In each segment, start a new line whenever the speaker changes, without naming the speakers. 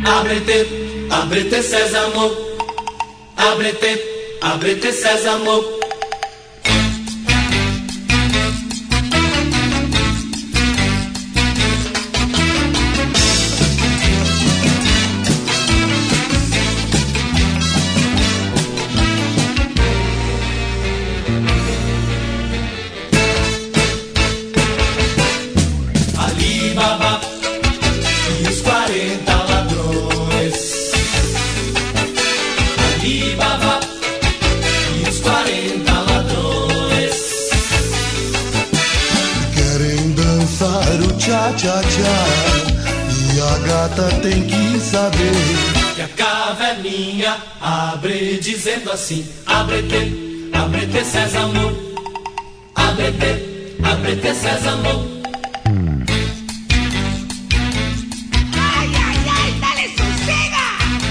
Abre-te, abre-te sésamo, abre-te, abre-te sésamo.
Tchá-tchá, e a gata tem que saber
que a caverninha abre dizendo assim: abre-te, abre-te sésamo, abre-te, abre-te sésamo.
Ai, ai, ai, dale sossega!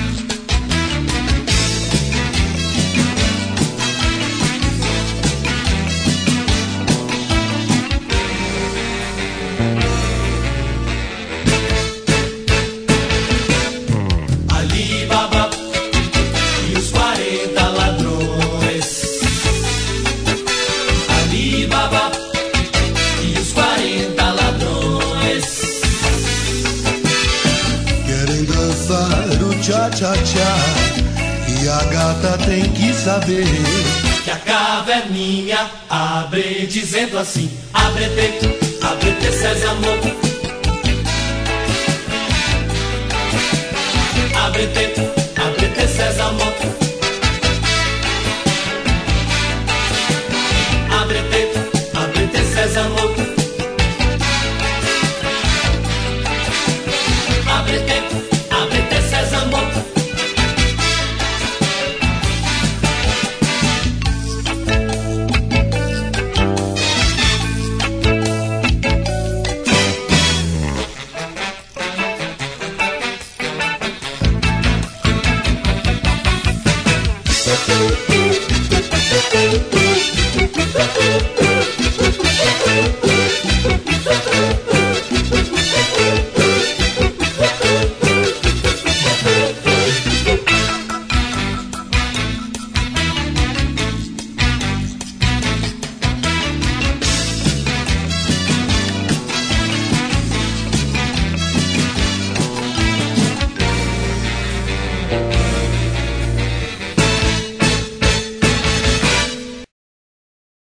Tchá-tchá, e a gata tem que saber
que a caverninha abre dizendo assim: abre-te, abre-te sésamo, abre-te,